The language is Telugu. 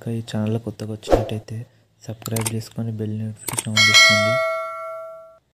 ఇంకా ఈ ఛానల్ కొత్తగా వచ్చినట్టయితే సబ్స్క్రైబ్ చేసుకొని బెల్ నోటిఫికేషన్ ఆన్ చేసుకోండి.